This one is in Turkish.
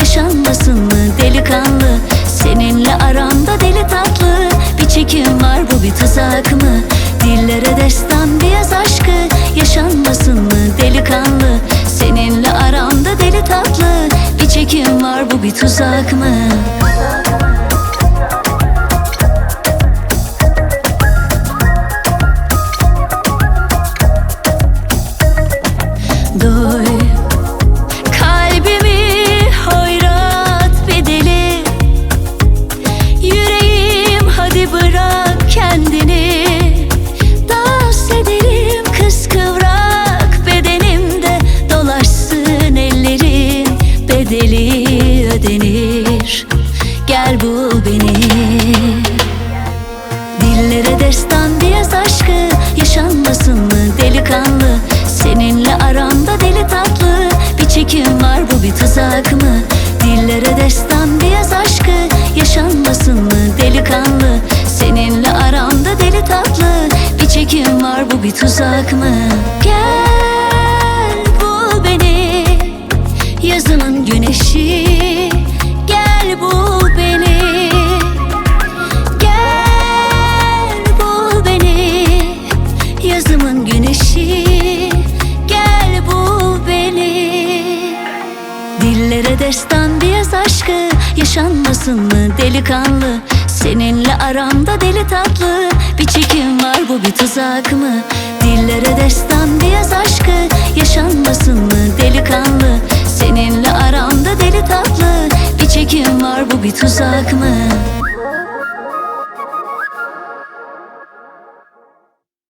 yaşanmasın mı delikanlı? Seninle aramda deli tatlı bir çekim var, bu bir tuzak mı? Dillere destan bir yaz aşkı, yaşanmasın mı delikanlı? Seninle aramda deli tatlı bir çekim var, bu bir tuzak mı? Duy kalbimi hoyrat bir deli, yüreğim hadi bırak kendini. Dans edelim kıskıvrak bedenimde, dolaşsın ellerin, bedeli ödenir. Gel bul beni. Dillere destan bir yaz aşkı, yaşanmasın mı delikanlı? Seninle aramda deli tatlı bir çekim var, bu bir tuzak mı? Dillere destan bir yaz aşkı, yaşanmasın mı delikanlı? Seninle aramda deli tatlı bir çekim var, bu bir tuzak mı? Gel bul beni, yazımın güneşi. Gel bul beni. Gel bul beni, yazımın güneşi. Dillere destan bir yaz aşkı, yaşanmasın mı delikanlı? Seninle aramda deli tatlı bir çekim var, bu bir tuzak mı? Dillere destan bir yaz aşkı, yaşanmasın mı delikanlı? Seninle aramda deli tatlı bir çekim var, bu bir tuzak mı?